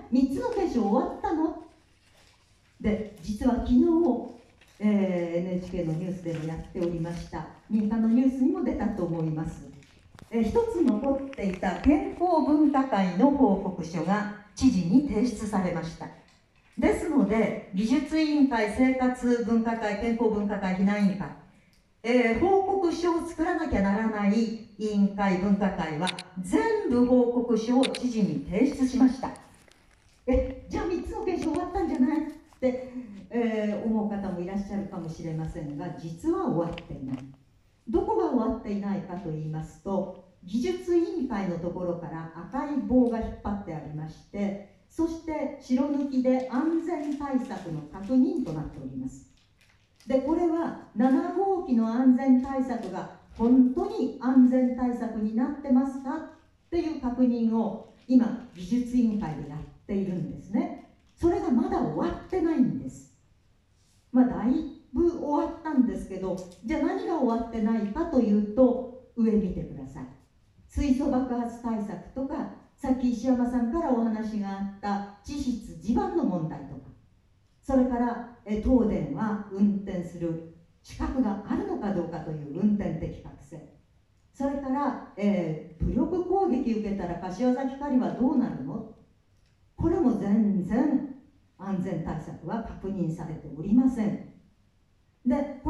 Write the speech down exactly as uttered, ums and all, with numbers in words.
みっつの検証終わったので、実は昨日、えー、エヌエイチケー のニュースでもやっておりました。民間のニュースにも出たと思います。えー、一つ残っていた健康分科会の報告書が知事に提出されました。ですので、技術委員会、生活分科会、健康分科会、避難委員会、えー、報告書を作らなきゃならない委員会、分科会は全部報告書を知事に提出しました。え、じゃあみっつの検証終わったんじゃないって、えー、思う方もいらっしゃるかもしれませんが、実は終わっていない。どこが終わっていないかといいますと、技術委員会のところから赤い棒が引っ張ってありまして、そして白抜きで安全対策の確認となっております。で、これはなな号機の安全対策が本当に安全対策になってますかっていう確認を今、技術委員会でやっているんですね。それがまだ終わってないんです。まあ、だいぶ終わったんですけど、じゃあ何が終わってないかというと、上見てください。水素爆発対策とか、さっき石山さんからお話があった地質地盤の問題とか、それからえ東電は運転する資格があるのかどうかという運転適格性、それから、えー、武力攻撃受けたら柏崎刈羽はどうなるの、これも全然安全対策は確認されておりません。で